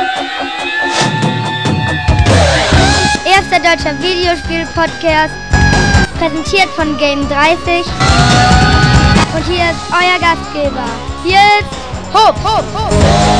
Erster deutscher Videospiel-Podcast, präsentiert von Game30. Und hier ist euer Gastgeber. Hier ist Hopp, Hopp, Hopp.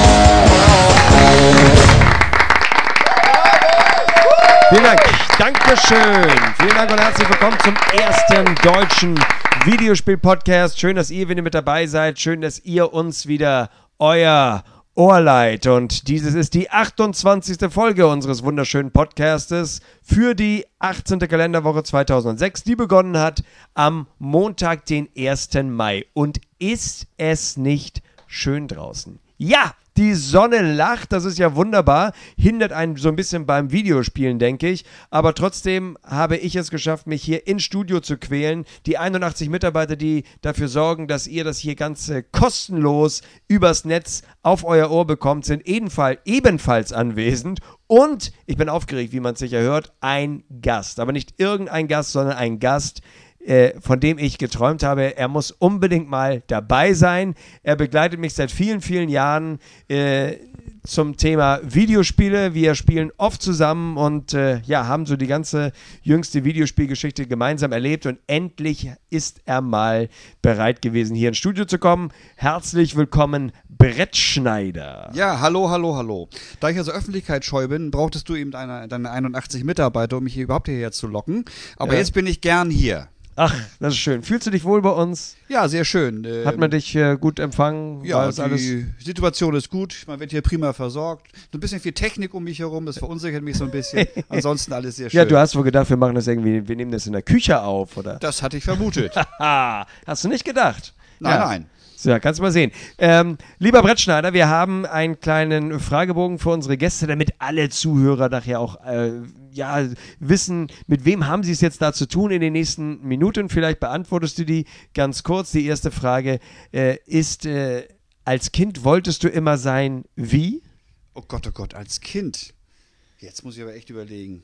Vielen Dank, Dankeschön. Vielen Dank und herzlich willkommen zum ersten deutschen Videospiel-Podcast. Schön, dass ihr wieder mit dabei seid. Schön, dass ihr uns wieder euer Ohr leiht. Und dieses ist die 28. Folge unseres wunderschönen Podcastes für die 18. Kalenderwoche 2006, die begonnen hat am Montag, den 1. Mai. Und ist es nicht schön draußen? Ja! Die Sonne lacht, das ist ja wunderbar, hindert einen so ein bisschen beim Videospielen, denke ich, aber trotzdem habe ich es geschafft, mich hier ins Studio zu quälen. Die 81 Mitarbeiter, die dafür sorgen, dass ihr das hier ganz kostenlos übers Netz auf euer Ohr bekommt, sind ebenfalls anwesend. Und ich bin aufgeregt, wie man es sicher hört, ein Gast, aber nicht irgendein Gast, sondern ein Gast, von dem ich geträumt habe, er muss unbedingt mal dabei sein. Er begleitet mich seit vielen, vielen Jahren zum Thema Videospiele. Wir spielen oft zusammen und haben so die ganze jüngste Videospielgeschichte gemeinsam erlebt und endlich ist er mal bereit gewesen, hier ins Studio zu kommen. Herzlich willkommen, Brett Schneider. Ja, hallo. Da ich also öffentlichkeitsscheu bin, brauchtest du eben deine 81 Mitarbeiter, um mich hier überhaupt hierher zu locken. Aber jetzt bin ich gern hier. Ach, das ist schön. Fühlst du dich wohl bei uns? Ja, sehr schön. Hat man dich gut empfangen? Ja, die Situation ist gut. Man wird hier prima versorgt. So ein bisschen viel Technik um mich herum, das verunsichert mich so ein bisschen. Ansonsten alles sehr schön. Ja, du hast wohl gedacht, wir machen das irgendwie, wir nehmen das in der Küche auf, oder? Das hatte ich vermutet. Hast du nicht gedacht? Nein. Ja, kannst du mal sehen. Lieber Brettschneider, wir haben einen kleinen Fragebogen für unsere Gäste, damit alle Zuhörer nachher auch wissen, mit wem haben sie es jetzt da zu tun in den nächsten Minuten. Vielleicht beantwortest du die ganz kurz. Die erste Frage ist, als Kind wolltest du immer sein wie? Oh Gott, als Kind. Jetzt muss ich aber echt überlegen.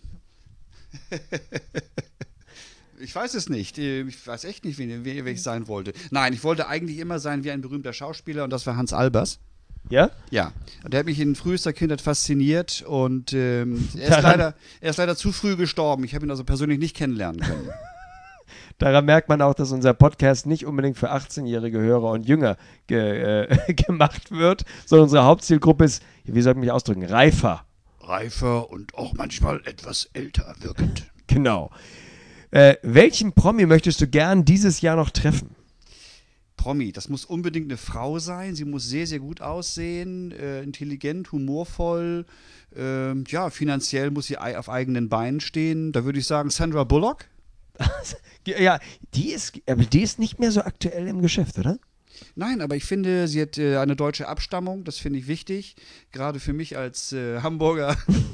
Ich weiß es nicht. Ich weiß echt nicht, wie ich sein wollte. Nein, ich wollte eigentlich immer sein wie ein berühmter Schauspieler und das war Hans Albers. Ja? Ja. Und der hat mich in frühester Kindheit fasziniert und er ist leider zu früh gestorben. Ich habe ihn also persönlich nicht kennenlernen können. Daran merkt man auch, dass unser Podcast nicht unbedingt für 18-jährige Hörer und Jünger gemacht wird, sondern unsere Hauptzielgruppe ist, wie soll ich mich ausdrücken, reifer. Reifer und auch manchmal etwas älter wirkend. Genau. Welchen Promi möchtest du gern dieses Jahr noch treffen? Promi, das muss unbedingt eine Frau sein. Sie muss sehr, sehr gut aussehen, intelligent, humorvoll. Finanziell muss sie auf eigenen Beinen stehen. Da würde ich sagen Sandra Bullock. Ja, die ist nicht mehr so aktuell im Geschäft, oder? Nein, aber ich finde, sie hat eine deutsche Abstammung. Das finde ich wichtig, gerade für mich als Hamburger.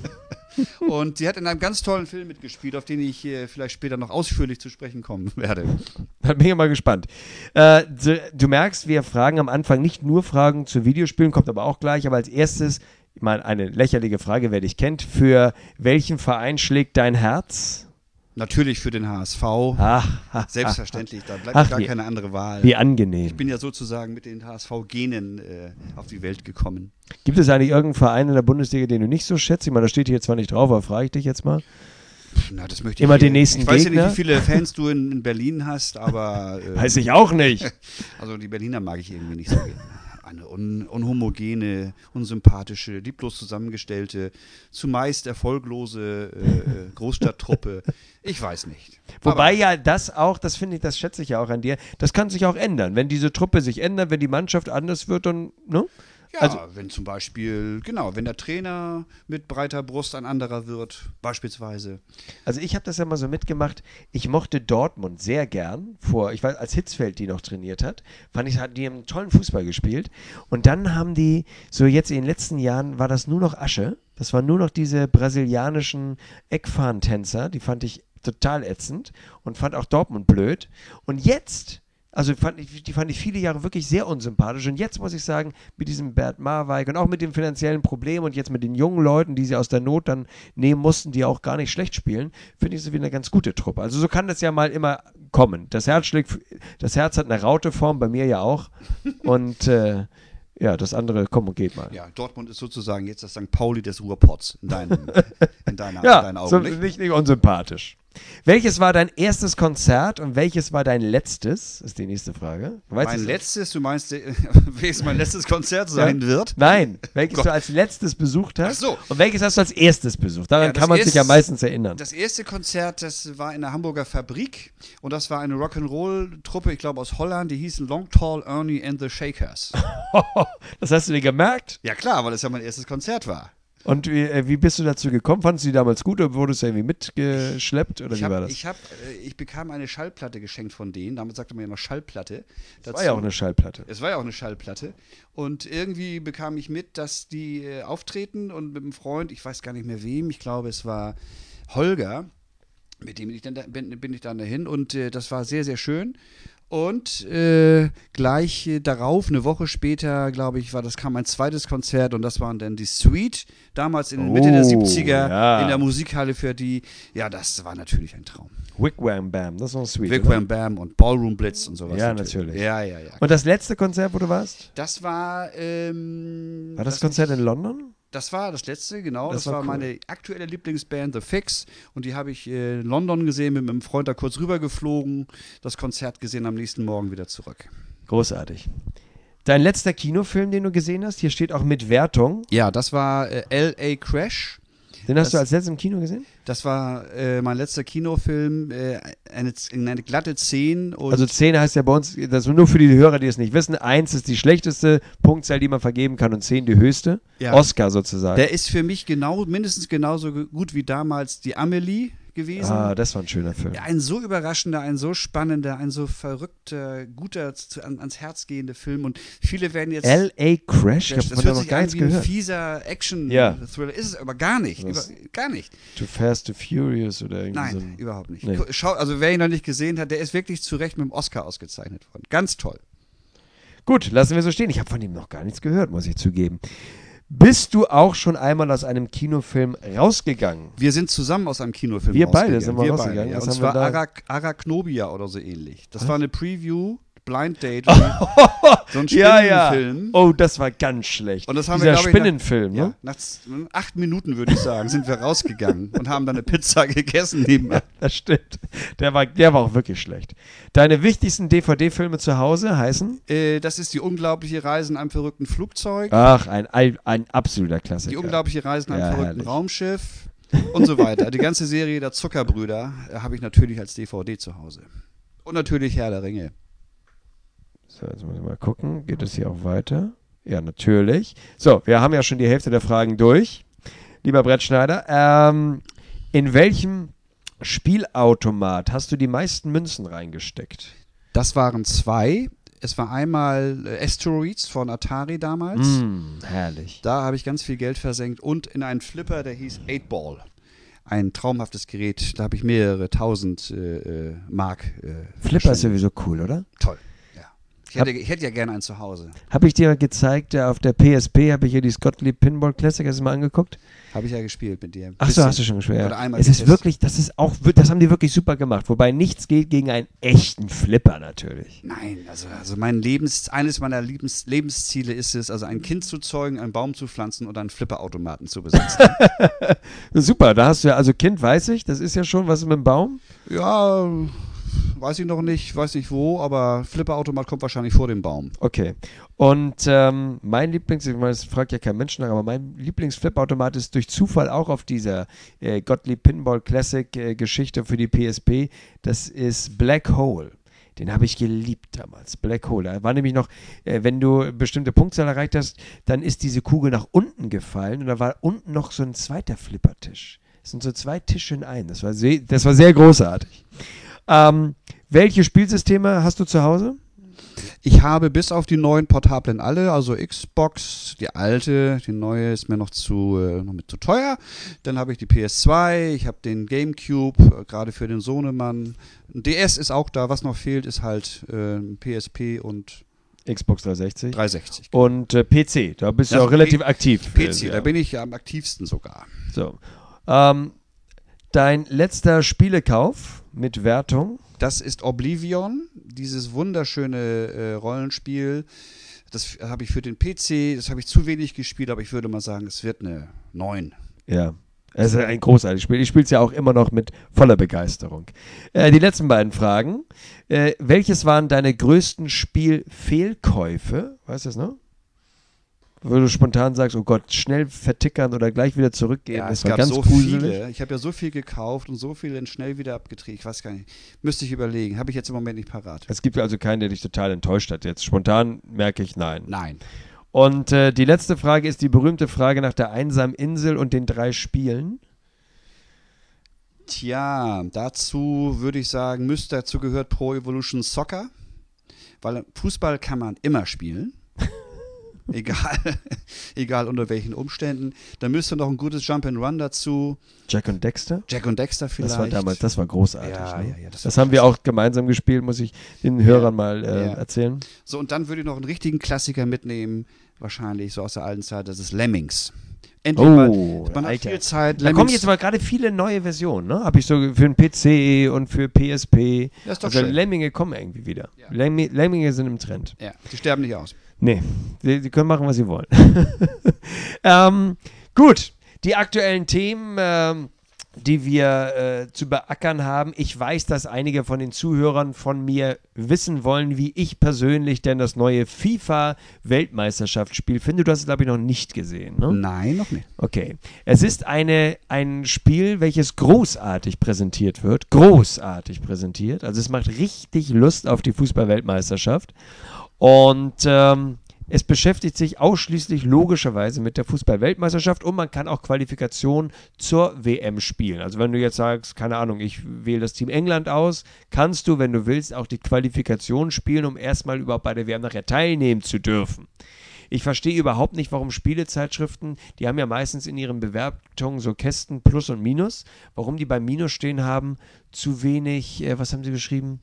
Und sie hat in einem ganz tollen Film mitgespielt, auf den ich vielleicht später noch ausführlich zu sprechen kommen werde. Da bin ich mal gespannt. Du merkst, wir fragen am Anfang nicht nur Fragen zu Videospielen, kommt aber auch gleich, aber als erstes, ich meine, eine lächerliche Frage, wer dich kennt, für welchen Verein schlägt dein Herz? Natürlich für den HSV. Selbstverständlich, da bleibt gar keine andere Wahl. Wie angenehm. Ich bin ja sozusagen mit den HSV-Genen auf die Welt gekommen. Gibt es eigentlich irgendeinen Verein in der Bundesliga, den du nicht so schätzt? Ich meine, da steht hier zwar nicht drauf, aber frage ich dich jetzt mal. Na, das möchte immer den nächsten Ich weiß Gegner. ja nicht, wie viele Fans du in Berlin hast, aber... weiß ich auch nicht. Also die Berliner mag ich irgendwie nicht so gerne. Eine unhomogene, unsympathische, lieblos zusammengestellte, zumeist erfolglose Großstadttruppe. Ich weiß nicht. Wobei ja das finde ich, das schätze ich ja auch an dir, das kann sich auch ändern. Wenn diese Truppe sich ändert, wenn die Mannschaft anders wird, dann, ne? Ja, also, wenn zum Beispiel, wenn der Trainer mit breiter Brust ein anderer wird, beispielsweise. Also ich habe das ja mal so mitgemacht, ich mochte Dortmund sehr gern, als Hitzfeld die noch trainiert hat, die haben einen tollen Fußball gespielt und dann haben die, so jetzt in den letzten Jahren war das nur noch Asche, das waren nur noch diese brasilianischen Eckfahrentänzer, die fand ich total ätzend und fand auch Dortmund blöd und jetzt... Also die fand ich viele Jahre wirklich sehr unsympathisch. Und jetzt muss ich sagen, mit diesem Bert Marwijk und auch mit dem finanziellen Problem und jetzt mit den jungen Leuten, die sie aus der Not dann nehmen mussten, die auch gar nicht schlecht spielen, finde ich es wieder eine ganz gute Truppe. Also so kann das ja mal immer kommen. Das Herz hat eine Rauteform, bei mir ja auch. Und Ja, das andere kommt und geht mal. Ja, Dortmund ist sozusagen jetzt das St. Pauli des Ruhrpots in deinen Ja, Augen. so Nicht? nicht unsympathisch. Welches war dein erstes Konzert und welches war dein letztes? Ist die nächste Frage. Mein letztes, du meinst, welches mein letztes Konzert sein wird? Nein, welches du als letztes besucht hast. Ach so. Und welches hast du als erstes besucht? Daran Ja, das kann man sich ja meistens erinnern. Das erste Konzert, das war in der Hamburger Fabrik und das war eine Rock'n'Roll-Truppe, ich glaube aus Holland, die hießen Long Tall Ernie and the Shakers. Das hast du dir gemerkt? Ja klar, weil das ja mein erstes Konzert war. Und wie bist du dazu gekommen? Fandest du die damals gut oder wurdest du irgendwie mitgeschleppt? Oder wie war das? Ich bekam eine Schallplatte geschenkt von denen. Damals sagte man ja immer Schallplatte. Das war ja auch eine Schallplatte. Es war ja auch eine Schallplatte. Und irgendwie bekam ich mit, dass die auftreten und mit einem Freund, ich weiß gar nicht mehr wem, ich glaube es war Holger, mit dem bin ich dann dahin und das war sehr, sehr schön. Und gleich darauf, eine Woche später, glaube ich, kam mein zweites Konzert und das waren dann die Sweet, damals in Mitte der 70er in der Musikhalle für die, ja, das war natürlich ein Traum. Wigwam Bam, das war Sweet. Wigwam Bam und Ballroom Blitz und sowas. Ja, natürlich. Ja. Und das letzte Konzert, wo du warst? Das war. War das Konzert in London? Das war das letzte, genau. Das war cool. meine aktuelle Lieblingsband, The Fix. Und die habe ich in London gesehen, mit meinem Freund da kurz rübergeflogen, das Konzert gesehen, am nächsten Morgen wieder zurück. Großartig. Dein letzter Kinofilm, den du gesehen hast, hier steht auch mit Wertung. Ja, das war L.A. Crash. Den hast du als letztes im Kino gesehen? Das war mein letzter Kinofilm, eine glatte 10. Und Also 10 heißt ja bei uns, das ist nur für die Hörer, die es nicht wissen, 1 ist die schlechteste Punktzahl, die man vergeben kann und 10 die höchste. Ja. Oscar sozusagen. Der ist für mich mindestens genauso gut wie damals die Amelie gewesen. Ah, das war ein schöner Film. Ja, ein so überraschender, ein so spannender, ein so verrückter, guter, ans Herz gehender Film. Und viele werden jetzt... L.A. Crash? Ich das habe hört noch sich gar an nichts wie ein gehört. fieser Action-Thriller. Ist es aber gar nicht. Gar nicht. Too Fast, Too Furious oder irgendwie so. Nein, überhaupt nicht. Nee. Also wer ihn noch nicht gesehen hat, der ist wirklich zu Recht mit dem Oscar ausgezeichnet worden. Ganz toll. Gut, lassen wir so stehen. Ich habe von ihm noch gar nichts gehört, muss ich zugeben. Bist du auch schon einmal aus einem Kinofilm rausgegangen? Wir sind zusammen aus einem Kinofilm Wir beide rausgegangen. sind rausgegangen. Ja. Was Und haben wir zwar da? Arachnobia oder so ähnlich. Das war eine Preview, Blind Date. So ein Ja. Spinnenfilm. Oh, das war ganz schlecht. Und das haben Dieser wir, glaube Spinnenfilm, ich, ne? nach 8 Minuten, würde ich sagen, sind wir rausgegangen und haben dann eine Pizza gegessen nebenan. Das stimmt. Der war auch wirklich schlecht. Deine wichtigsten DVD-Filme zu Hause heißen? Das ist die unglaubliche Reise in einem verrückten Flugzeug, Ach, ein absoluter Klassiker. die unglaubliche Reise in einem Ja, verrückten herrlich. Raumschiff und so weiter. Die ganze Serie der Zuckerbrüder habe ich natürlich als DVD zu Hause. Und natürlich Herr der Ringe. So, jetzt muss ich mal gucken. Geht es hier auch weiter? Ja, natürlich. So, wir haben ja schon die Hälfte der Fragen durch. Lieber Brett Schneider, in welchem Spielautomat hast du die meisten Münzen reingesteckt? Das waren 2. Es war einmal Asteroids von Atari damals. Herrlich. Da habe ich ganz viel Geld versenkt. Und in einen Flipper, der hieß 8-Ball. Ein traumhaftes Gerät. Da habe ich mehrere tausend Mark. Flipper ist sowieso cool, oder? Toll. Ich hätte ja gerne einen zu Hause. Habe ich dir gezeigt, auf der PSP habe ich hier die Gottlieb Pinball Classic, hast du mal angeguckt? Habe ich ja gespielt mit dir. Ach so, hast du schon gespielt. Oder einmal Es ist getestet. wirklich, das haben die wirklich super gemacht. Wobei nichts geht gegen einen echten Flipper natürlich. Nein, also eines meiner Lebensziele ist es, also ein Kind zu zeugen, einen Baum zu pflanzen oder einen Flipperautomaten zu besitzen. Super, da hast du ja, also Kind weiß ich, das ist ja schon, was ist mit dem Baum? Ja, weiß ich noch nicht, weiß nicht wo, aber Flipperautomat kommt wahrscheinlich vor dem Baum. Okay. Und mein ich meine, das fragt ja kein Mensch nach, aber mein Lieblingsflipperautomat ist durch Zufall auch auf dieser Gottlieb Pinball Classic Geschichte für die PSP. Das ist Black Hole. Den habe ich geliebt damals, Black Hole. Da war nämlich noch, wenn du bestimmte Punktzahl erreicht hast, dann ist diese Kugel nach unten gefallen und da war unten noch so ein zweiter Flippertisch. Das sind so 2 Tische in einem. Das war sehr großartig. Welche Spielsysteme hast du zu Hause? Ich habe bis auf die neuen portablen alle, also Xbox, die alte, die neue ist mir noch zu teuer. Dann habe ich die PS2, ich habe den Gamecube, gerade für den Sohnemann. Ein DS ist auch da, was noch fehlt, ist halt PSP und Xbox 360. 360. Und PC, da bist du Das auch relativ aktiv. PC, Ja. da bin ich ja am aktivsten sogar. So. Dein letzter Spielekauf mit Wertung? Das ist Oblivion, dieses wunderschöne Rollenspiel, Das habe ich für den PC, das habe ich zu wenig gespielt, aber ich würde mal sagen, es wird eine 9. Ja. Es ist ein großartiges Spiel. Ich spiele es ja auch immer noch mit voller Begeisterung. Die letzten beiden Fragen. Welches waren deine größten Spielfehlkäufe? Weißt du das noch? Wo du spontan sagst, oh Gott, schnell vertickern oder gleich wieder zurückgehen. Ja, das es war gab ganz so gruselig. viele. Ich habe ja so viel gekauft und so viel dann schnell wieder abgetrieben. Ich weiß gar nicht. Müsste ich überlegen. Habe ich jetzt im Moment nicht parat. Es gibt also keinen, der dich total enttäuscht hat. Jetzt spontan merke ich nein. Nein. Und die letzte Frage ist die berühmte Frage nach der einsamen Insel und den 3 Spielen. Tja, dazu würde ich sagen, dazu gehört Pro Evolution Soccer. Weil Fußball kann man immer spielen. Egal unter welchen Umständen. Da müsste noch ein gutes Jump'n'Run dazu. Jack und Dexter? Jack und Dexter vielleicht. Das war großartig. Ja, ne? ja, das haben wir auch gemeinsam gespielt, muss ich den Hörern mal erzählen. So, und dann würde ich noch einen richtigen Klassiker mitnehmen, wahrscheinlich so aus der alten Zeit, das ist Lemmings. Endlich mal, man hat viel Zeit. Da kommen jetzt mal gerade viele neue Versionen, ne? Habe ich so für den PC und für PSP. Das ist doch also schön. Lemminge kommen irgendwie wieder. Ja. Lemminge sind im Trend. Ja, die sterben nicht aus. Nee, sie können machen, was sie wollen. Gut, die aktuellen Themen, die wir zu beackern haben. Ich weiß, dass einige von den Zuhörern von mir wissen wollen, wie ich persönlich denn das neue FIFA-Weltmeisterschaftsspiel finde. Du hast es, glaube ich, noch nicht gesehen, ne? Nein, noch nicht. Okay. Es ist ein Spiel, welches großartig präsentiert wird. Großartig präsentiert. Also es macht richtig Lust auf die Fußball-Weltmeisterschaft. Und es beschäftigt sich ausschließlich logischerweise mit der Fußball-Weltmeisterschaft und man kann auch Qualifikation zur WM spielen. Also wenn du jetzt sagst, keine Ahnung, ich wähle das Team England aus, kannst du, wenn du willst, auch die Qualifikation spielen, um erstmal überhaupt bei der WM nachher teilnehmen zu dürfen. Ich verstehe überhaupt nicht, warum Spielezeitschriften, die haben ja meistens in ihren Bewertungen so Kästen Plus und Minus, warum die beim Minus stehen haben, zu wenig, was haben sie geschrieben?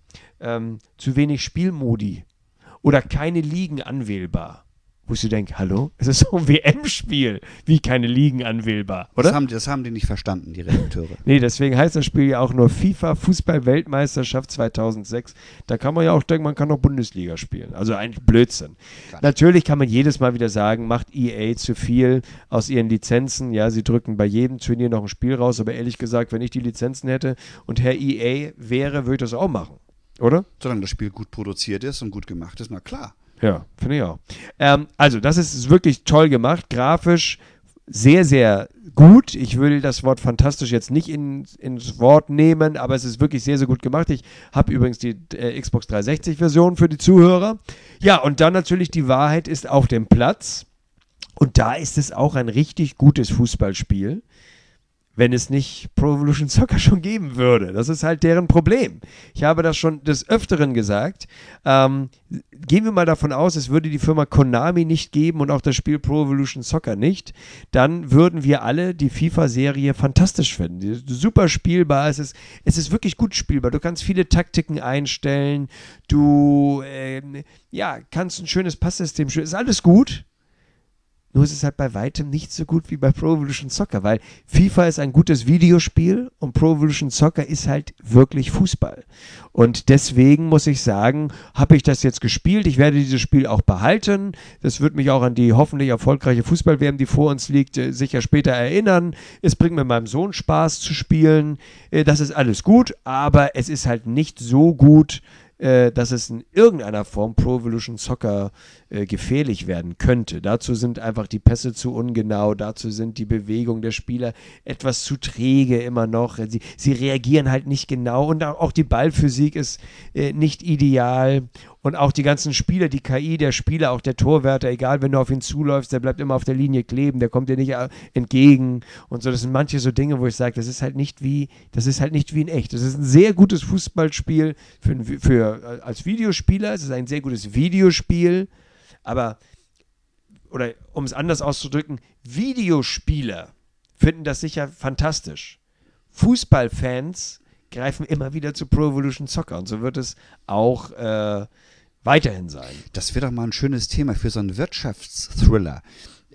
Zu wenig Spielmodi. Oder keine Ligen anwählbar. Wo ich so denke, hallo? Es ist so ein WM-Spiel. Wie keine Ligen anwählbar, oder? Das haben die nicht verstanden, die Redakteure. Nee, deswegen heißt das Spiel ja auch nur FIFA Fußball-Weltmeisterschaft 2006. Da kann man ja auch denken, man kann noch Bundesliga spielen. Also eigentlich Blödsinn. Natürlich kann man jedes Mal wieder sagen, macht EA zu viel aus ihren Lizenzen. Ja, sie drücken bei jedem Turnier noch ein Spiel raus. Aber ehrlich gesagt, wenn ich die Lizenzen hätte und Herr EA wäre, würde ich das auch machen. Oder? Solange das Spiel gut produziert ist und gut gemacht ist, na klar. Ja, finde ich auch. Also, das ist wirklich toll gemacht. Grafisch sehr, sehr gut. Ich will das Wort fantastisch jetzt nicht ins Wort nehmen, aber es ist wirklich sehr, sehr gut gemacht. Ich habe übrigens die Xbox 360-Version für die Zuhörer. Ja, und dann natürlich die Wahrheit ist auf dem Platz. Und da ist es auch ein richtig gutes Fußballspiel, wenn es nicht Pro Evolution Soccer schon geben würde. Das ist halt deren Problem. Ich habe das schon des Öfteren gesagt. Gehen wir mal davon aus, es würde die Firma Konami nicht geben und auch das Spiel Pro Evolution Soccer nicht, dann würden wir alle die FIFA-Serie fantastisch finden. Super spielbar, es ist wirklich gut spielbar. Du kannst viele Taktiken einstellen, du kannst ein schönes Passsystem spielen, ist alles gut. Nur ist es halt bei weitem nicht so gut wie bei Pro Evolution Soccer, weil FIFA ist ein gutes Videospiel und Pro Evolution Soccer ist halt wirklich Fußball. Und deswegen muss ich sagen, habe ich das jetzt gespielt. Ich werde dieses Spiel auch behalten. Das wird mich auch an die hoffentlich erfolgreiche Fußball-WM, die vor uns liegt, sicher später erinnern. Es bringt mir meinem Sohn Spaß zu spielen. Das ist alles gut, aber es ist halt nicht so gut, dass es in irgendeiner Form Pro Evolution Soccer gefährlich werden könnte. Dazu sind einfach die Pässe zu ungenau, dazu sind die Bewegungen der Spieler etwas zu träge immer noch. Sie reagieren halt nicht genau und auch die Ballphysik ist nicht ideal. Und auch die ganzen Spieler, die KI der Spieler, auch der Torwärter, egal, wenn du auf ihn zuläufst, der bleibt immer auf der Linie kleben, der kommt dir nicht entgegen und so. Das sind manche so Dinge, wo ich sage, das ist halt nicht wie in echt. Das ist ein sehr gutes Fußballspiel als Videospieler. Es ist ein sehr gutes Videospiel, aber, oder um es anders auszudrücken, Videospieler finden das sicher fantastisch. Fußballfans greifen immer wieder zu Pro Evolution Soccer und so wird es auch weiterhin sein. Das wäre doch mal ein schönes Thema für so einen Wirtschaftsthriller.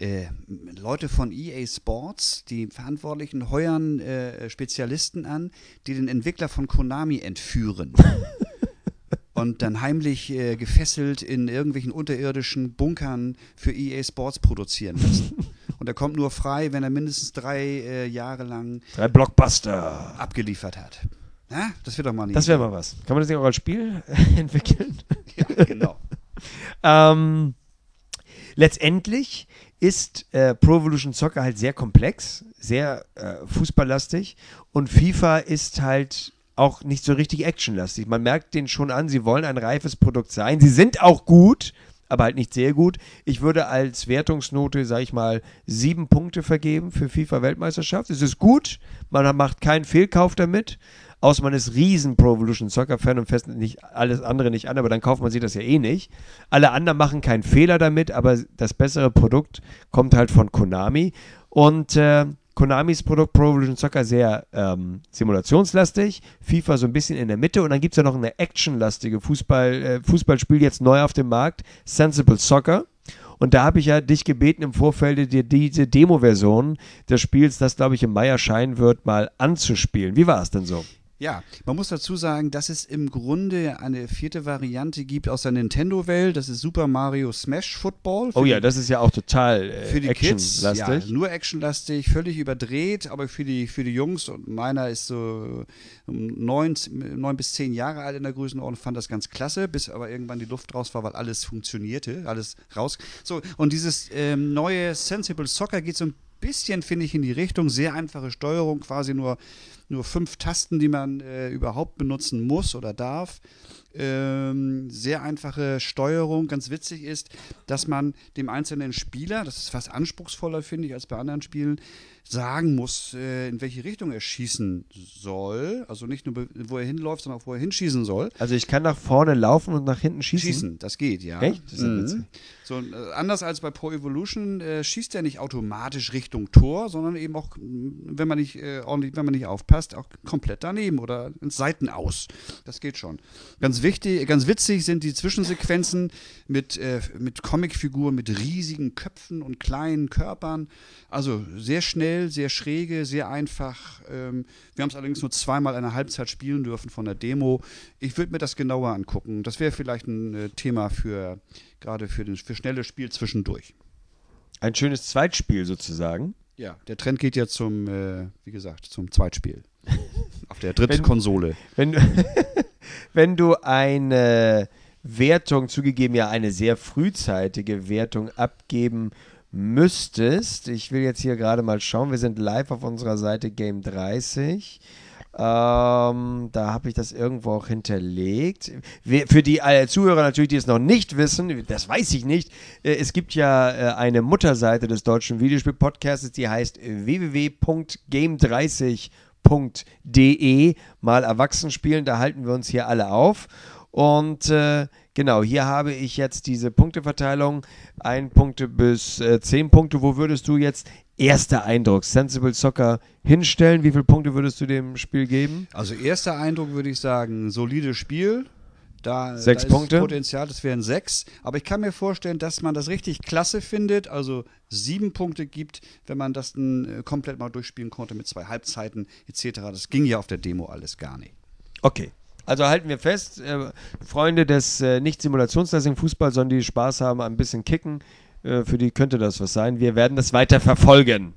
Leute von EA Sports, die Verantwortlichen, heuern Spezialisten an, die den Entwickler von Konami entführen. und dann heimlich gefesselt in irgendwelchen unterirdischen Bunkern für EA Sports produzieren lassen. Und er kommt nur frei, wenn er mindestens 3 Jahre lang 3 Blockbuster abgeliefert hat. Na, das wäre doch mal eine Das wäre mal was. Kann man das nicht auch als Spiel entwickeln? Ja, genau. Letztendlich ist Pro Evolution Soccer halt sehr komplex, sehr fußballlastig und FIFA ist halt auch nicht so richtig actionlastig. Man merkt denen schon an, sie wollen ein reifes Produkt sein. Sie sind auch gut, aber halt nicht sehr gut. Ich würde als Wertungsnote, sag ich mal, 7 Punkte vergeben für FIFA-Weltmeisterschaft. Es ist gut, man macht keinen Fehlkauf damit, außer man ist riesen Pro Evolution Soccer-Fan und fest nicht alles andere nicht an, aber dann kauft man sich das ja eh nicht. Alle anderen machen keinen Fehler damit, aber das bessere Produkt kommt halt von Konami und Konamis Produkt Pro Evolution Soccer sehr simulationslastig, FIFA so ein bisschen in der Mitte und dann gibt es ja noch eine actionlastige Fußballspiel jetzt neu auf dem Markt, Sensible Soccer. Und da habe ich ja dich gebeten im Vorfeld, dir diese Demo-Version des Spiels, das glaube ich im Mai erscheinen wird, mal anzuspielen. Wie war es denn so? Ja, man muss dazu sagen, dass es im Grunde eine 4. Variante gibt aus der Nintendo-Welt. Das ist Super Mario Smash Football. Oh ja, das ist ja auch total für die Kids. Ja, nur actionlastig, völlig überdreht, aber für die Jungs, und meiner ist so 9 bis 10 Jahre alt in der Größenordnung, fand das ganz klasse, bis aber irgendwann die Luft raus war, weil alles funktionierte, alles raus. So, und dieses neue Sensible Soccer geht so ein bisschen, finde ich, in die Richtung, sehr einfache Steuerung, quasi nur 5 Tasten, die man überhaupt benutzen muss oder darf. Sehr einfache Steuerung. Ganz witzig ist, dass man dem einzelnen Spieler, das ist fast anspruchsvoller, finde ich, als bei anderen Spielen, sagen muss, in welche Richtung er schießen soll. Also nicht nur, wo er hinläuft, sondern auch, wo er hinschießen soll. Also ich kann nach vorne laufen und nach hinten schießen? Schießen, das geht, ja. Echt? Das ist ja witzig. So, anders als bei Pro Evolution schießt er nicht automatisch Richtung Tor, sondern eben auch, wenn man nicht aufpasst, auch komplett daneben oder ins Seitenaus. Das geht schon. Ganz witzig sind die Zwischensequenzen mit Comicfiguren, mit riesigen Köpfen und kleinen Körpern. Also sehr schnell, sehr schräge, sehr einfach. Wir haben es allerdings nur 2-mal in der Halbzeit spielen dürfen von der Demo. Ich würde mir das genauer angucken. Das wäre vielleicht ein Thema für schnelles Spiel zwischendurch. Ein schönes Zweitspiel sozusagen. Ja, der Trend geht ja zum Zweitspiel. Auf der dritten Konsole. Wenn du eine Wertung, zugegeben ja eine sehr frühzeitige Wertung abgeben müsstest, ich will jetzt hier gerade mal schauen, wir sind live auf unserer Seite Game 30, da habe ich das irgendwo auch hinterlegt. Für die Zuhörer natürlich, die es noch nicht wissen, das weiß ich nicht, es gibt ja eine Mutterseite des deutschen Videospiel-Podcasts, die heißt www.game30.de, mal erwachsen spielen, da halten wir uns hier alle auf. Und genau, hier habe ich jetzt diese Punkteverteilung, 1 Punkte bis 10 Punkte. Wo würdest du jetzt erster Eindruck Sensible Soccer hinstellen? Wie viele Punkte würdest du dem Spiel geben? Also erster Eindruck würde ich sagen, solides Spiel. Da 6 Punkte. Ist Potenzial, das wären 6. Aber ich kann mir vorstellen, dass man das richtig klasse findet, also 7 Punkte gibt, wenn man das dann komplett mal durchspielen konnte mit 2 Halbzeiten etc. Das ging ja auf der Demo alles gar nicht. Okay. Also halten wir fest, Freunde des nicht simulationslastigen Fußballs, sondern die Spaß haben, ein bisschen kicken, für die könnte das was sein. Wir werden das weiter verfolgen.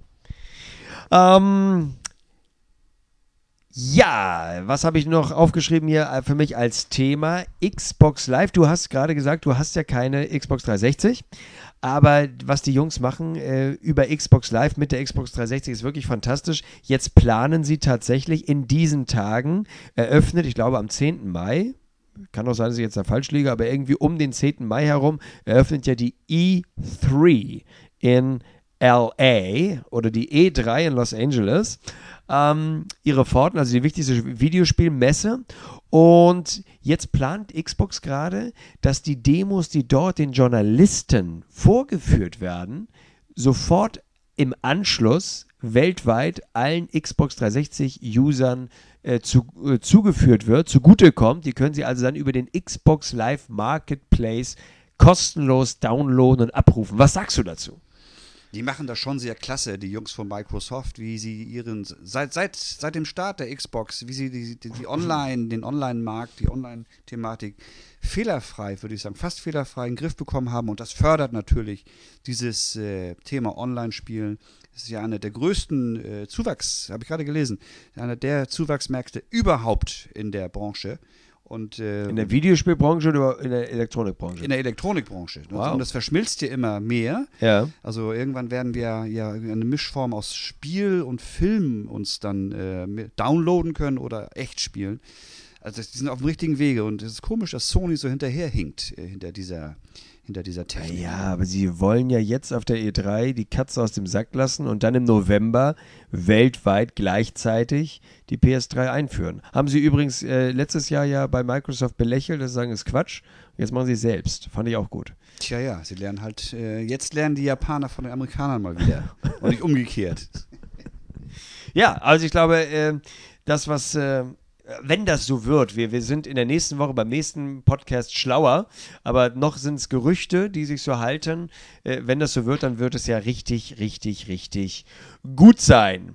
Ja, was habe ich noch aufgeschrieben hier für mich als Thema? Xbox Live. Du hast gerade gesagt, du hast ja keine Xbox 360, aber was die Jungs machen über Xbox Live mit der Xbox 360 ist wirklich fantastisch. Jetzt planen sie tatsächlich in diesen Tagen, eröffnet, ich glaube am 10. Mai, kann auch sein, dass ich jetzt da falsch liege, aber irgendwie um den 10. Mai herum eröffnet ja die E3 in LA oder die E3 in Los Angeles. Ihre Pforten, also die wichtigste Videospielmesse. Und jetzt plant Xbox gerade, dass die Demos, die dort den Journalisten vorgeführt werden, sofort im Anschluss weltweit allen Xbox 360-Usern zugeführt wird, zugutekommt. Die können sie also dann über den Xbox Live Marketplace kostenlos downloaden und abrufen. Was sagst du dazu? Die machen das schon sehr klasse, die Jungs von Microsoft, wie sie seit dem Start der Xbox, wie sie den Online-Markt, die Online-Thematik fehlerfrei, würde ich sagen, fast fehlerfrei in den Griff bekommen haben. Und das fördert natürlich dieses Thema Online-Spielen. Das ist ja einer der größten habe ich gerade gelesen, einer der Zuwachsmärkte überhaupt in der Branche. Und, in der Videospielbranche oder in der Elektronikbranche? In der Elektronikbranche. Wow. Und das verschmilzt ja immer mehr. Ja. Also irgendwann werden wir ja eine Mischform aus Spiel und Film uns dann downloaden können oder echt spielen. Also die sind auf dem richtigen Wege und es ist komisch, dass Sony so hinterherhinkt hinter dieser Technik. Ja, aber sie wollen ja jetzt auf der E3 die Katze aus dem Sack lassen und dann im November weltweit gleichzeitig die PS3 einführen. Haben sie übrigens letztes Jahr ja bei Microsoft belächelt, das sagen ist Quatsch. Jetzt machen sie es selbst. Fand ich auch gut. Tja, ja, sie lernen halt, jetzt lernen die Japaner von den Amerikanern mal wieder und nicht umgekehrt. Ja, also ich glaube, das, was wenn das so wird, wir sind in der nächsten Woche beim nächsten Podcast schlauer, aber noch sind es Gerüchte, die sich so halten. Wenn das so wird, dann wird es ja richtig, richtig, richtig gut sein.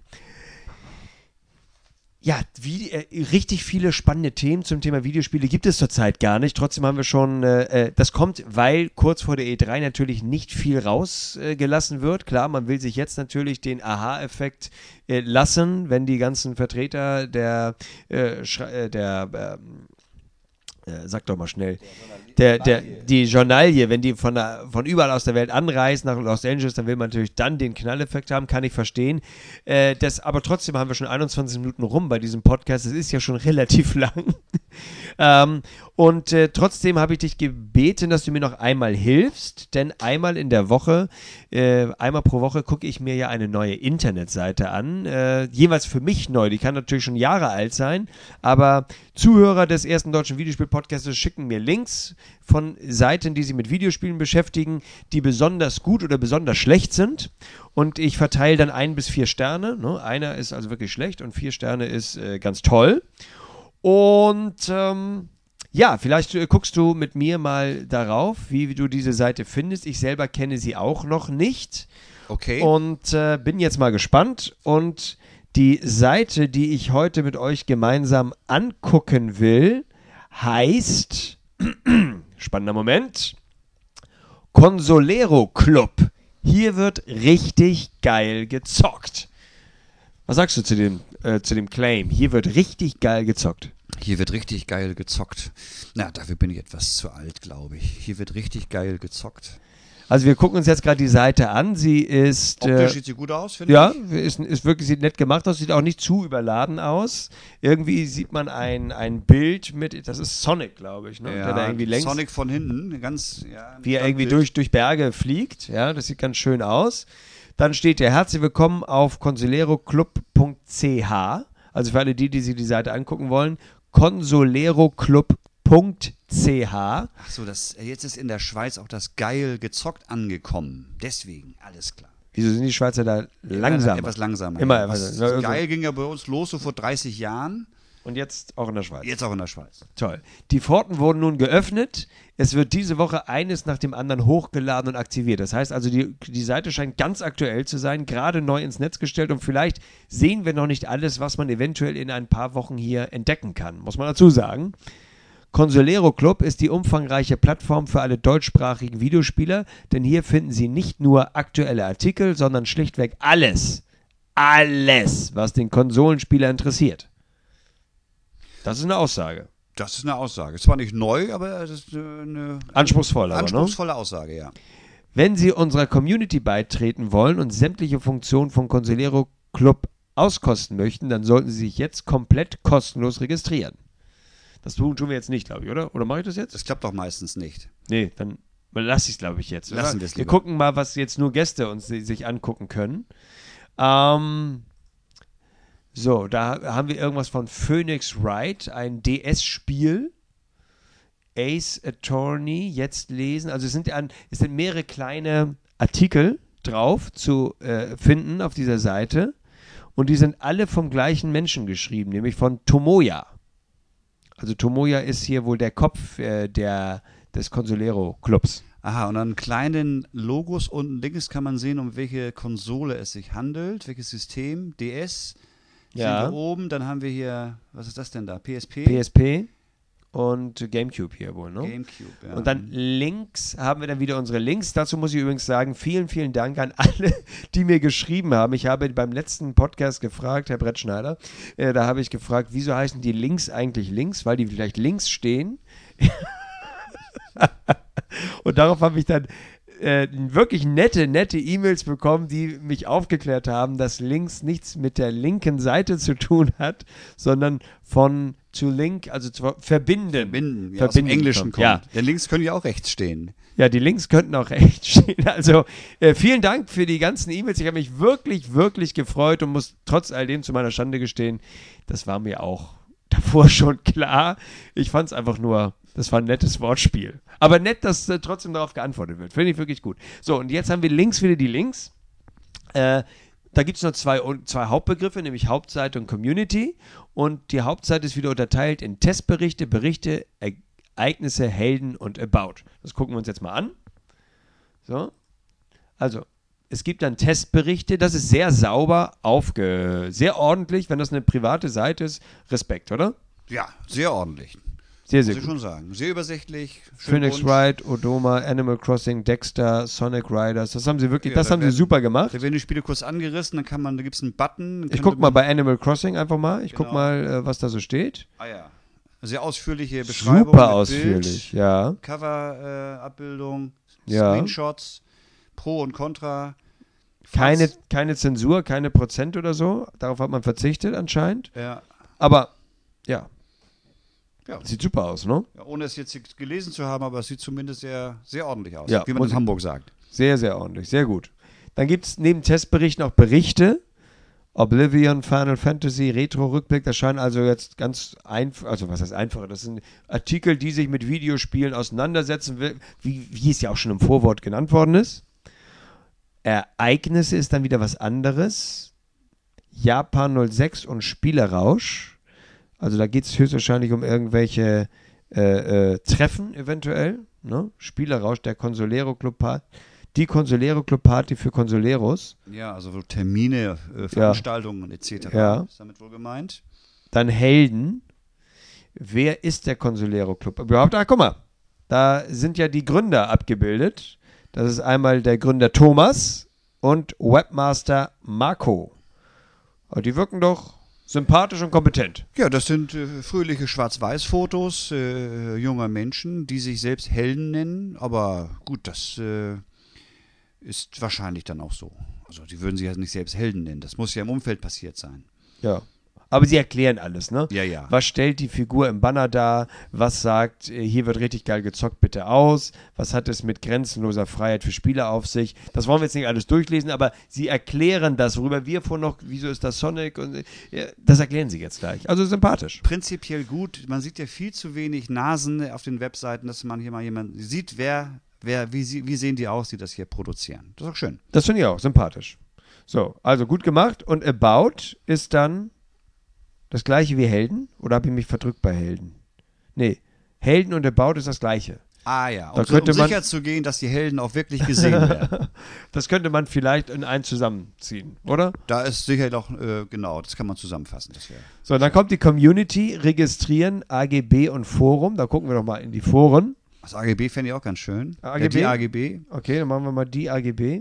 Ja, richtig viele spannende Themen zum Thema Videospiele gibt es zurzeit gar nicht. Trotzdem haben wir schon, das kommt, weil kurz vor der E3 natürlich nicht viel rausgelassen wird. Klar, man will sich jetzt natürlich den Aha-Effekt lassen, wenn die ganzen Vertreter sag doch mal schnell, die Journalie, wenn die von überall aus der Welt anreisen nach Los Angeles, dann will man natürlich dann den Knalleffekt haben, kann ich verstehen. Aber trotzdem haben wir schon 21 Minuten rum bei diesem Podcast, das ist ja schon relativ lang. Trotzdem habe ich dich gebeten, dass du mir noch einmal hilfst, denn einmal pro Woche gucke ich mir ja eine neue Internetseite an, jeweils für mich neu, die kann natürlich schon Jahre alt sein, aber Zuhörer des ersten deutschen Videospiel-Podcasts schicken mir Links von Seiten, die sich mit Videospielen beschäftigen, die besonders gut oder besonders schlecht sind. Und ich verteile dann 1 bis 4 Sterne. Ne? Einer ist also wirklich schlecht und 4 Sterne ist ganz toll. Und vielleicht guckst du mit mir mal darauf, wie du diese Seite findest. Ich selber kenne sie auch noch nicht. Okay. Und bin jetzt mal gespannt. Und die Seite, die ich heute mit euch gemeinsam angucken will, heißt, spannender Moment, Consolero Club. Hier wird richtig geil gezockt. Was sagst du zu dem Claim? Hier wird richtig geil gezockt. Hier wird richtig geil gezockt. Na, dafür bin ich etwas zu alt, glaube ich. Hier wird richtig geil gezockt. Also wir gucken uns jetzt gerade die Seite an. Sie ist... Optisch sieht sie gut aus, finde ich. Ja, ist wirklich, sieht nett gemacht aus, sieht auch nicht zu überladen aus. Irgendwie sieht man ein Bild mit, das ist Sonic, glaube ich, ne? Ja, der da irgendwie längs, Sonic von hinten, wie er irgendwie durch Berge fliegt. Ja, das sieht ganz schön aus. Dann steht hier, herzlich willkommen auf consoleroclub.ch. Also für alle die sich die Seite angucken wollen, consoleroclub.ch. Ach so, jetzt ist in der Schweiz auch das geil gezockt angekommen. Deswegen, alles klar. Wieso sind die Schweizer da langsamer? Etwas langsamer. Immer. Geil ging ja bei uns los, so vor 30 Jahren. Und jetzt auch in der Schweiz. Jetzt auch in der Schweiz. Toll. Die Pforten wurden nun geöffnet. Es wird diese Woche eines nach dem anderen hochgeladen und aktiviert. Das heißt also, die Seite scheint ganz aktuell zu sein, gerade neu ins Netz gestellt. Und vielleicht sehen wir noch nicht alles, was man eventuell in ein paar Wochen hier entdecken kann, muss man dazu sagen. Consolero Club ist die umfangreiche Plattform für alle deutschsprachigen Videospieler, denn hier finden Sie nicht nur aktuelle Artikel, sondern schlichtweg alles, was den Konsolenspieler interessiert. Das ist eine Aussage. Das ist eine Aussage. Zwar nicht neu, aber es ist eine anspruchsvolle Aussage, ja. Wenn Sie unserer Community beitreten wollen und sämtliche Funktionen von Consolero Club auskosten möchten, dann sollten Sie sich jetzt komplett kostenlos registrieren. Das tun wir jetzt nicht, glaube ich, oder? Oder mache ich das jetzt? Das klappt doch meistens nicht. Nee, dann lasse ich es, glaube ich, jetzt. Oder? Lassen wir es lieber. Wir gucken mal, was jetzt nur Gäste uns sich angucken können. So, da haben wir irgendwas von Phoenix Wright, ein DS-Spiel. Ace Attorney, jetzt lesen. Also es sind mehrere kleine Artikel drauf zu finden auf dieser Seite. Und die sind alle vom gleichen Menschen geschrieben, nämlich von Tomoya. Also Tomoya ist hier wohl der Kopf des Consolero Clubs. Aha, und an kleinen Logos unten links kann man sehen, um welche Konsole es sich handelt, welches System. DS Ja. sind wir oben, dann haben wir hier, was ist das denn da? PSP? PSP und Gamecube hier wohl, ne? Gamecube, ja. Und dann links haben wir dann wieder unsere Links. Dazu muss ich übrigens sagen, vielen, vielen Dank an alle, die mir geschrieben haben. Ich habe beim letzten Podcast gefragt, Herr Brettschneider, da habe ich gefragt, wieso heißen die Links eigentlich links? Weil die vielleicht links stehen. Und darauf habe ich dann wirklich nette E-Mails bekommen, die mich aufgeklärt haben, dass links nichts mit der linken Seite zu tun hat, sondern von to link, also zu verbinden. Verbinden, ja, aus dem Englischen kommt. Ja. Denn links können ja auch rechts stehen. Ja, die Links könnten auch rechts stehen. Also vielen Dank für die ganzen E-Mails. Ich habe mich wirklich, wirklich gefreut und muss trotz all dem zu meiner Schande gestehen, das war mir auch davor schon klar. Ich fand es einfach nur, das war ein nettes Wortspiel. Aber nett, dass trotzdem darauf geantwortet wird. Finde ich wirklich gut. So, und jetzt haben wir links wieder die Links. Da gibt es noch zwei Hauptbegriffe, nämlich Hauptseite und Community. Und die Hauptseite ist wieder unterteilt in Testberichte, Berichte, Ereignisse, Helden und About. Das gucken wir uns jetzt mal an. So. Also, es gibt dann Testberichte. Das ist sehr sauber, sehr ordentlich. Wenn das eine private Seite ist, Respekt, oder? Ja, sehr ordentlich. Sehr, Muss sehr ich gut. schon sagen. Sehr übersichtlich. schön Phoenix bunt. Wright, Odoma, Animal Crossing, Dexter, Sonic Riders. Das haben sie wirklich, Ja, das da haben sie werden- super gemacht. Da werden die Spiele kurz angerissen, dann da gibt es einen Button. dann Ich könnte guck mal man- bei Animal Crossing einfach mal. Ich guck Genau. mal, was da so steht. Ah ja. Sehr ausführliche Beschreibung. Super mit ausführlich, Bild, ja. Cover-Abbildung, Ja. Screenshots, Pro und Contra. Keine Zensur, keine Prozent oder so. Darauf hat man verzichtet anscheinend. Ja. Aber ja, Ja. sieht super aus, ne? Ja, ohne es jetzt gelesen zu haben, aber es sieht zumindest sehr, sehr ordentlich aus, Ja, wie man muss in ich- Hamburg sagt. Sehr, sehr ordentlich, sehr gut. Dann gibt es neben Testberichten auch Berichte. Oblivion, Final Fantasy, Retro-Rückblick, das scheinen also jetzt ganz einfach, also was heißt einfacher, das sind Artikel, die sich mit Videospielen auseinandersetzen, wie es ja auch schon im Vorwort genannt worden ist. Ereignisse ist dann wieder was anderes. Japan 06 und Spielerausch. Also da geht es höchstwahrscheinlich um irgendwelche Treffen eventuell. Ne? Spielerausch, der Consolero Club Party. Die Consolero Club Party für Consoleros. Ja, also so Termine, Veranstaltungen etc. Ja. Ist damit wohl gemeint. Dann Helden. Wer ist der Consolero Club? Überhaupt, guck mal. Da sind ja die Gründer abgebildet. Das ist einmal der Gründer Thomas und Webmaster Marco. Und die wirken doch sympathisch und kompetent. Ja, das sind fröhliche Schwarz-Weiß-Fotos junger Menschen, die sich selbst Helden nennen. Aber gut, das ist wahrscheinlich dann auch so. Also die würden sich ja nicht selbst Helden nennen. Das muss ja im Umfeld passiert sein. Ja. Aber sie erklären alles, ne? Ja, ja. Was stellt die Figur im Banner dar? Was sagt, hier wird richtig geil gezockt, bitte aus? Was hat es mit grenzenloser Freiheit für Spieler auf sich? Das wollen wir jetzt nicht alles durchlesen, aber sie erklären das, worüber wir vorhin noch, wieso ist das Sonic? Und, ja, das erklären sie jetzt gleich. Also sympathisch. Prinzipiell gut. Man sieht ja viel zu wenig Nasen auf den Webseiten, dass man hier mal jemanden sieht, wie sehen die aus, die das hier produzieren. Das ist auch schön. Das finde ich auch sympathisch. So, also gut gemacht. Und About ist dann das gleiche wie Helden? Oder habe ich mich verdrückt bei Helden? Nee, Helden und About ist das gleiche. Ah ja, Da um könnte man- sicher zu gehen, dass die Helden auch wirklich gesehen werden. Das könnte man vielleicht in einen zusammenziehen, oder? Da ist sicher doch, genau, das kann man zusammenfassen. Das wäre. So, dann kommt die Community, registrieren, AGB und Forum. Da gucken wir doch mal in die Foren. Das AGB fände ich auch ganz schön. AGB? Ja, die AGB. Okay, dann machen wir mal die AGB.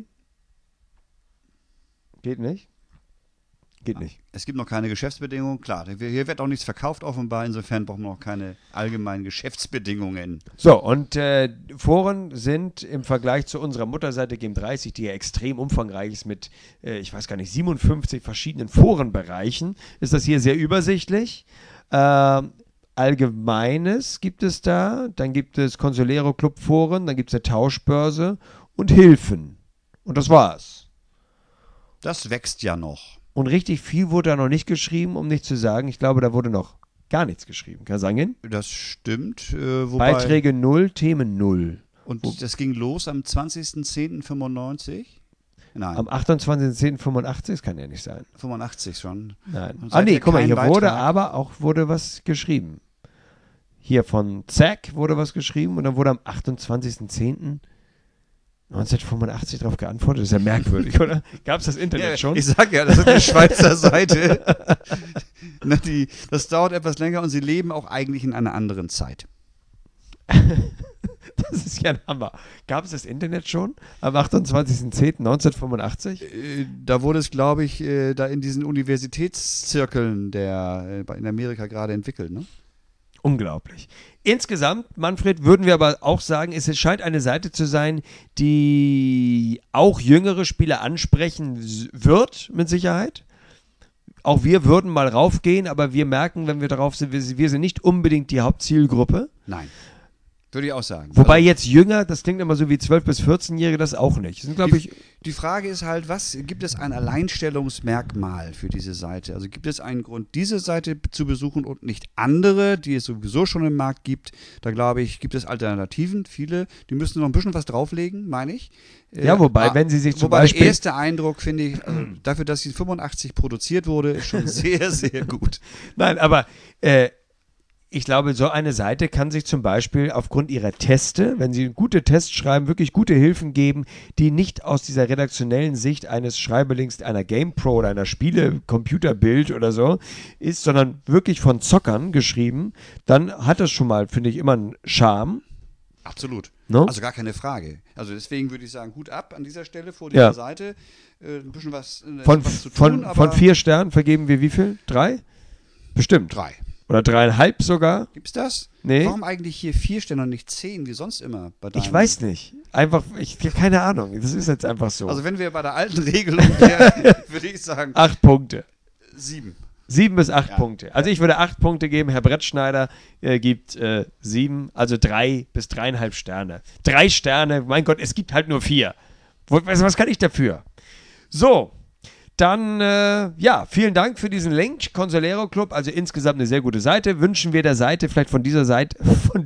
Geht nicht? Geht nicht. Es gibt noch keine Geschäftsbedingungen. Klar, hier wird auch nichts verkauft offenbar. Insofern brauchen wir noch keine allgemeinen Geschäftsbedingungen. So, und Foren sind im Vergleich zu unserer Mutterseite Game30, die ja extrem umfangreich ist mit, ich weiß gar nicht, 57 verschiedenen Forenbereichen, ist das hier sehr übersichtlich. Allgemeines gibt es da, dann gibt es Consolero Club Foren, dann gibt es eine Tauschbörse und Hilfen. Und das war's. Das wächst ja noch. Und richtig viel wurde da noch nicht geschrieben, um nicht zu sagen, ich glaube, da wurde noch gar nichts geschrieben. Kann sein? Das stimmt. Wobei, Beiträge 0, Themen 0. Und das ging los am 20.10.95? Nein, Am 28.10.85, das kann ja nicht sein. 85 schon. Nein. Und Ah nee, seither guck mal, kein hier wurde Beitrag. aber auch was geschrieben. Hier von Zack wurde was geschrieben und dann wurde am 28.10. 1985 darauf geantwortet? Das ist ja merkwürdig, oder? Gab es das Internet schon? Ich sag ja, das ist eine Schweizer Seite. Das dauert etwas länger und sie leben auch eigentlich in einer anderen Zeit. Das ist ja ein Hammer. Gab es das Internet schon am 28.10.1985? Da wurde es, glaube ich, da in diesen Universitätszirkeln in Amerika gerade entwickelt, ne? Unglaublich. Insgesamt, Manfred, würden wir aber auch sagen, es scheint eine Seite zu sein, die auch jüngere Spieler ansprechen wird, mit Sicherheit. Auch wir würden mal raufgehen, aber wir merken, wenn wir darauf sind, wir sind nicht unbedingt die Hauptzielgruppe. Nein. Würde ich auch sagen. Wobei jetzt jünger, das klingt immer so wie 12- bis 14-Jährige, das auch nicht. Das sind, glaube ich, die Frage ist halt, gibt es ein Alleinstellungsmerkmal für diese Seite? Also gibt es einen Grund, diese Seite zu besuchen und nicht andere, die es sowieso schon im Markt gibt? Da glaube ich, gibt es Alternativen, viele. Die müssen noch ein bisschen was drauflegen, meine ich. Ja, wobei, wenn sie sich zum Beispiel... der erste Eindruck, finde ich, dafür, dass sie 85 produziert wurde, ist schon sehr, sehr gut. Nein, aber... ich glaube, so eine Seite kann sich zum Beispiel aufgrund ihrer Teste, wenn sie gute Tests schreiben, wirklich gute Hilfen geben, die nicht aus dieser redaktionellen Sicht eines Schreiberlings einer GamePro oder einer Spiele-Computerbild oder so ist, sondern wirklich von Zockern geschrieben, dann hat das schon mal, finde ich, immer einen Charme. Absolut. No? Also gar keine Frage. Also deswegen würde ich sagen, Hut ab an dieser Stelle vor dieser Seite. Ein bisschen was zu tun. Von 4 Sternen vergeben wir wie viel? 3? Bestimmt. 3. Oder 3,5 sogar. Gibt's das? Nee. Warum eigentlich hier 4 Sterne und nicht 10, wie sonst immer bei deinem? Ich weiß nicht. Einfach, keine Ahnung. Das ist jetzt einfach so. Also wenn wir bei der alten Regelung wären, würde ich sagen 8 Punkte. 7. 7 bis 8 Punkte. Also ich würde 8 Punkte geben. Herr Brettschneider gibt 7, also 3 bis 3,5 Sterne. 3 Sterne, mein Gott, es gibt halt nur 4. Was kann ich dafür? So. Dann, vielen Dank für diesen Link, Consolero Club, also insgesamt eine sehr gute Seite. Wünschen wir der Seite vielleicht von dieser Seite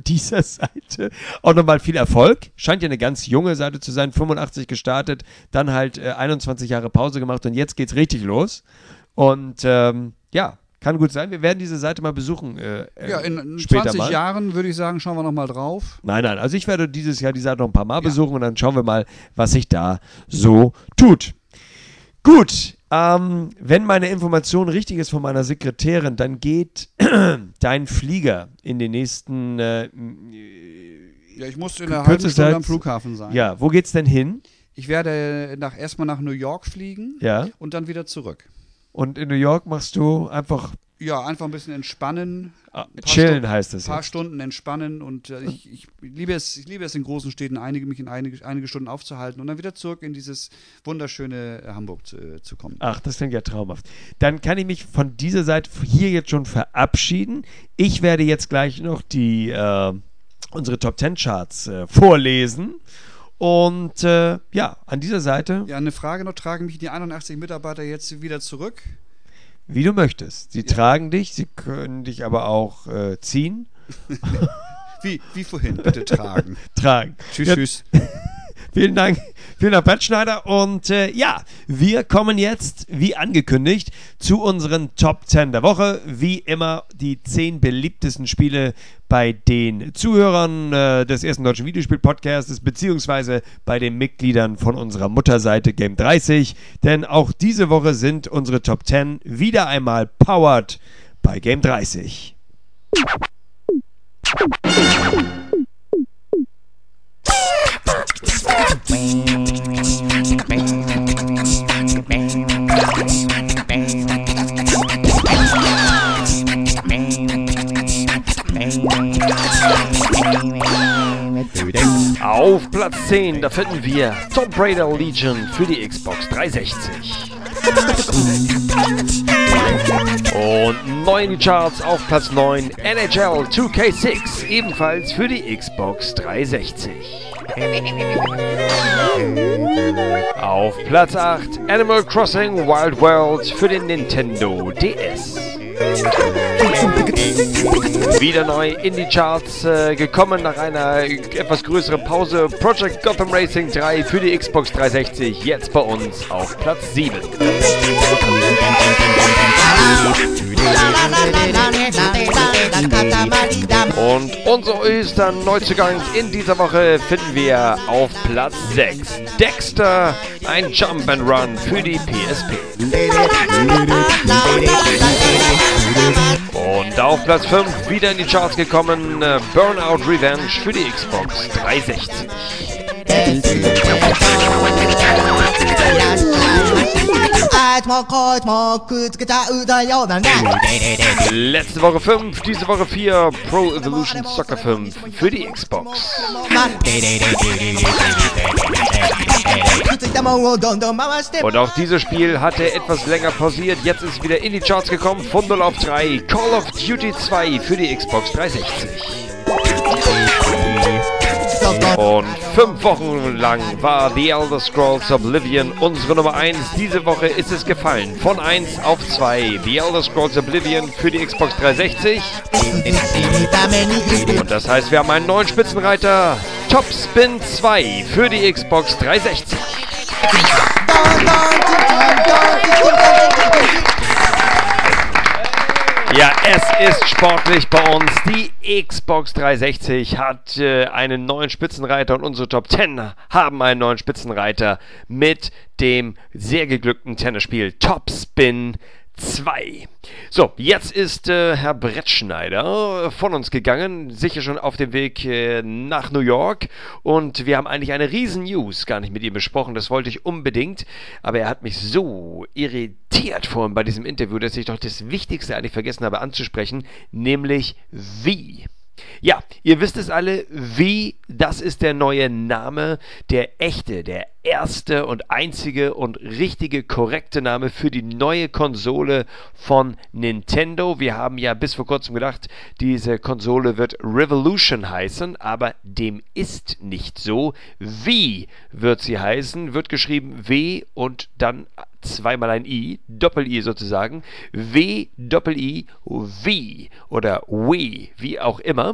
auch nochmal viel Erfolg. Scheint ja eine ganz junge Seite zu sein, 85 gestartet, dann halt 21 Jahre Pause gemacht und jetzt geht's richtig los. Und kann gut sein, wir werden diese Seite mal besuchen. In später 20 mal. Jahren würde ich sagen, schauen wir nochmal drauf. Nein, also ich werde dieses Jahr die Seite noch ein paar Mal besuchen und dann schauen wir mal, was sich da so tut. Gut, wenn meine Information richtig ist von meiner Sekretärin, dann geht dein Flieger in den nächsten ich muss in einer halben Stunde am Flughafen sein. Ja, wo geht's denn hin? Ich werde erstmal nach New York fliegen und dann wieder zurück. Und in New York machst du einfach... Ja, einfach ein bisschen entspannen. Chillen heißt das. Ein paar Stunden entspannen und ich liebe es in großen Städten, mich in einige Stunden aufzuhalten und dann wieder zurück in dieses wunderschöne Hamburg zu kommen. Ach, das klingt ja traumhaft. Dann kann ich mich von dieser Seite hier jetzt schon verabschieden. Ich werde jetzt gleich noch unsere Top 10 Charts vorlesen. Und an dieser Seite... Ja, eine Frage noch, tragen mich die 81 Mitarbeiter jetzt wieder zurück? Wie du möchtest. Sie tragen dich, sie können dich aber auch ziehen. Wie vorhin, bitte tragen. Tragen. Tschüss. Vielen Dank, Brettschneider. Und wir kommen jetzt, wie angekündigt, zu unseren Top 10 der Woche. Wie immer die 10 beliebtesten Spiele bei den Zuhörern des ersten deutschen Videospiel-Podcasts, beziehungsweise bei den Mitgliedern von unserer Mutterseite Game 30. Denn auch diese Woche sind unsere Top 10 wieder einmal powered bei Game 30. Auf Platz 10, da finden wir Tomb Raider Legion für die Xbox 360. Und neu in die Charts auf Platz 9, NHL 2K6, ebenfalls für die Xbox 360. Auf Platz 8, Animal Crossing Wild World für den Nintendo DS. Wieder neu in die Charts gekommen nach einer etwas größeren Pause, Project Gotham Racing 3 für die Xbox 360, jetzt bei uns auf Platz 7. Und unser erster Neuzugang in dieser Woche finden wir auf Platz 6. Dexter, ein Jump and Run für die PSP. Und auf Platz 5 wieder in die Charts gekommen, Burnout Revenge für die Xbox 360. Letzte Woche 5, diese Woche 4, Pro Evolution Soccer 5 für die Xbox. Und auch dieses Spiel hatte etwas länger pausiert, jetzt ist es wieder in die Charts gekommen, von 0 auf 3, Call of Duty 2 für die Xbox 360. Und 5 Wochen lang war The Elder Scrolls Oblivion unsere Nummer 1. Diese Woche ist es gefallen. Von 1 auf 2. The Elder Scrolls Oblivion für die Xbox 360. Und das heißt, wir haben einen neuen Spitzenreiter. Top Spin 2 für die Xbox 360. Ja, es ist sportlich bei uns. Die Xbox 360 hat einen neuen Spitzenreiter und unsere Top 10 haben einen neuen Spitzenreiter mit dem sehr geglückten Tennisspiel Top Spin 2. So, jetzt ist Herr Brettschneider von uns gegangen, sicher schon auf dem Weg nach New York, und wir haben eigentlich eine riesen News gar nicht mit ihm besprochen, das wollte ich unbedingt, aber er hat mich so irritiert vorhin bei diesem Interview, dass ich doch das Wichtigste eigentlich vergessen habe anzusprechen, nämlich wie. Ja, ihr wisst es alle, Wii, das ist der neue Name, der echte, der erste und einzige und richtige, korrekte Name für die neue Konsole von Nintendo. Wir haben ja bis vor kurzem gedacht, diese Konsole wird Revolution heißen, aber dem ist nicht so. Wii wird sie heißen, wird geschrieben W und dann zweimal ein I, Doppel-I sozusagen, W-Doppel-I, Wii oder Wii, wie auch immer.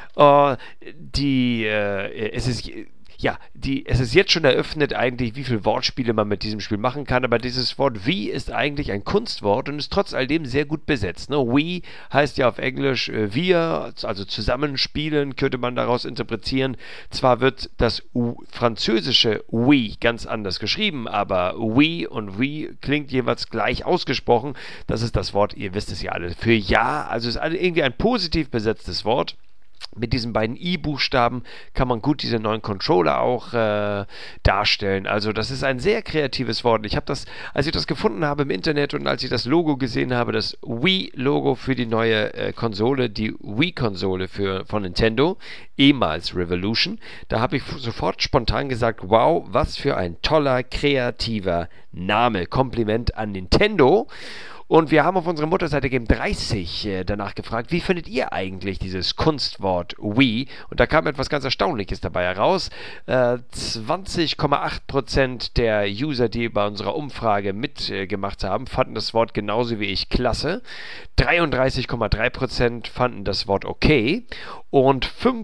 Es ist jetzt schon eröffnet eigentlich, wie viele Wortspiele man mit diesem Spiel machen kann, aber dieses Wort Wii ist eigentlich ein Kunstwort und ist trotz alledem sehr gut besetzt. Ne? Wii heißt ja auf Englisch wir, also zusammenspielen, könnte man daraus interpretieren. Zwar wird das französische Wii ganz anders geschrieben, aber Wii und Wii klingt jeweils gleich ausgesprochen. Das ist das Wort, ihr wisst es ja alle, für Ja, also ist irgendwie ein positiv besetztes Wort. Mit diesen beiden I-Buchstaben kann man gut diese neuen Controller auch darstellen. Also das ist ein sehr kreatives Wort. Ich habe das, als ich das gefunden habe im Internet und als ich das Logo gesehen habe, das Wii-Logo für die neue Konsole, die Wii-Konsole von Nintendo, ehemals Revolution, da habe ich sofort spontan gesagt, wow, was für ein toller, kreativer Name. Kompliment an Nintendo. Und wir haben auf unserer Mutterseite Game30 danach gefragt, wie findet ihr eigentlich dieses Kunstwort Wii? Und da kam etwas ganz Erstaunliches dabei heraus. 20,8% der User, die bei unserer Umfrage mitgemacht haben, fanden das Wort genauso wie ich klasse. 33,3% fanden das Wort okay. Und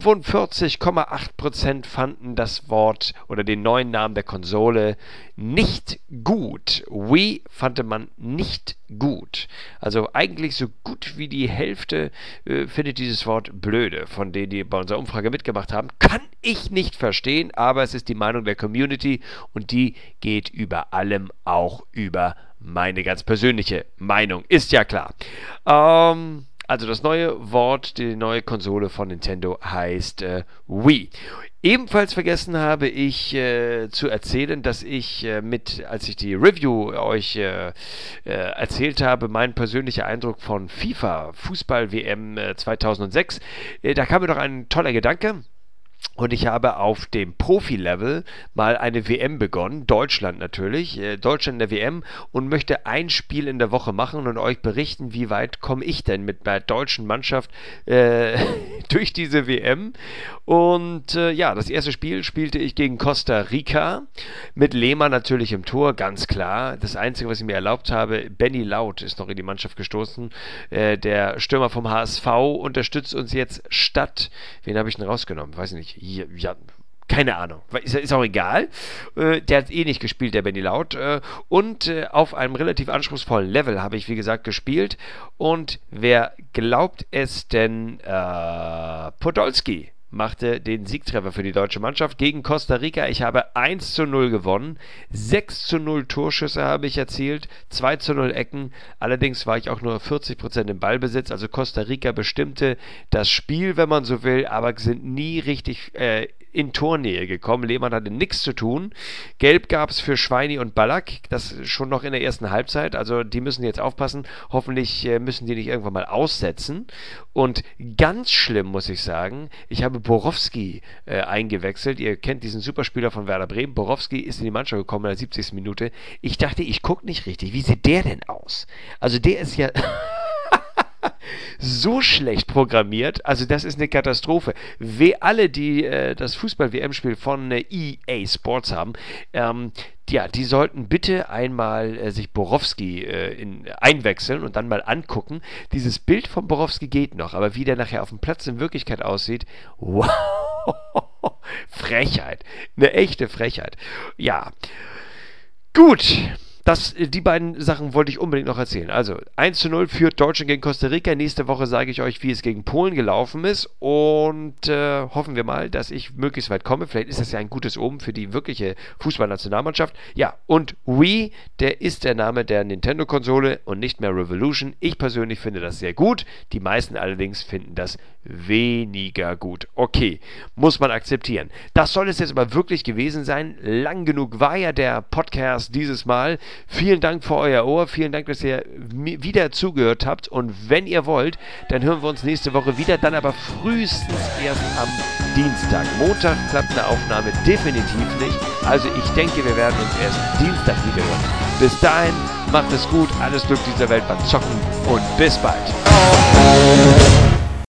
45,8% fanden das Wort oder den neuen Namen der Konsole nicht gut. Wii fand man nicht gut. Also eigentlich so gut wie die Hälfte findet dieses Wort blöde, von denen, die bei unserer Umfrage mitgemacht haben. Kann ich nicht verstehen, aber es ist die Meinung der Community und die geht über allem auch über meine ganz persönliche Meinung. Ist ja klar. Also das neue Wort, die neue Konsole von Nintendo heißt Wii. Ebenfalls vergessen habe ich zu erzählen, dass ich als ich die Review euch erzählt habe, mein persönlicher Eindruck von FIFA, Fußball-WM 2006, da kam mir doch ein toller Gedanke. Und ich habe auf dem Profi-Level mal eine WM begonnen, Deutschland natürlich, Deutschland in der WM, und möchte ein Spiel in der Woche machen und euch berichten, wie weit komme ich denn mit der deutschen Mannschaft durch diese WM. Und das erste Spiel spielte ich gegen Costa Rica, mit Lehmann natürlich im Tor, ganz klar. Das Einzige, was ich mir erlaubt habe, Benny Laut ist noch in die Mannschaft gestoßen, der Stürmer vom HSV, unterstützt uns jetzt statt, wen habe ich denn rausgenommen? Weiß ich nicht. Keine Ahnung, ist auch egal. Der hat eh nicht gespielt, der Benny Laut. Und auf einem relativ anspruchsvollen Level habe ich, wie gesagt, gespielt. Und wer glaubt es denn? Podolski machte den Siegtreffer für die deutsche Mannschaft gegen Costa Rica. Ich habe 1:0 gewonnen, 6:0 Torschüsse habe ich erzielt, 2:0 Ecken. Allerdings war ich auch nur 40% im Ballbesitz. Also Costa Rica bestimmte das Spiel, wenn man so will, aber sind nie richtig in Tornähe gekommen. Lehmann hatte nichts zu tun. Gelb gab es für Schweini und Ballack, das schon noch in der ersten Halbzeit. Also die müssen jetzt aufpassen. Hoffentlich müssen die nicht irgendwann mal aussetzen. Und ganz schlimm muss ich sagen, ich habe Borowski eingewechselt. Ihr kennt diesen Superspieler von Werder Bremen. Borowski ist in die Mannschaft gekommen in der 70. Minute. Ich dachte, ich gucke nicht richtig. Wie sieht der denn aus? Also der ist ja so schlecht programmiert, also das ist eine Katastrophe. Alle, die das Fußball-WM-Spiel von EA Sports haben, die sollten bitte einmal sich Borowski einwechseln und dann mal angucken. Dieses Bild von Borowski geht noch, aber wie der nachher auf dem Platz in Wirklichkeit aussieht, wow, Frechheit, eine echte Frechheit. Ja, gut. Die beiden Sachen wollte ich unbedingt noch erzählen. Also 1:0 führt Deutschland gegen Costa Rica. Nächste Woche sage ich euch, wie es gegen Polen gelaufen ist. Und hoffen wir mal, dass ich möglichst weit komme. Vielleicht ist das ja ein gutes Omen für die wirkliche Fußballnationalmannschaft. Ja, und Wii, der ist der Name der Nintendo-Konsole und nicht mehr Revolution. Ich persönlich finde das sehr gut. Die meisten allerdings finden das weniger gut. Okay, muss man akzeptieren. Das soll es jetzt aber wirklich gewesen sein. Lang genug war ja der Podcast dieses Mal. Vielen Dank für euer Ohr, vielen Dank, dass ihr wieder zugehört habt und wenn ihr wollt, dann hören wir uns nächste Woche wieder, dann aber frühestens erst am Dienstag. Montag klappt eine Aufnahme definitiv nicht, also ich denke, wir werden uns erst Dienstag wieder hören. Bis dahin, macht es gut, alles Glück dieser Welt beim Zocken und bis bald.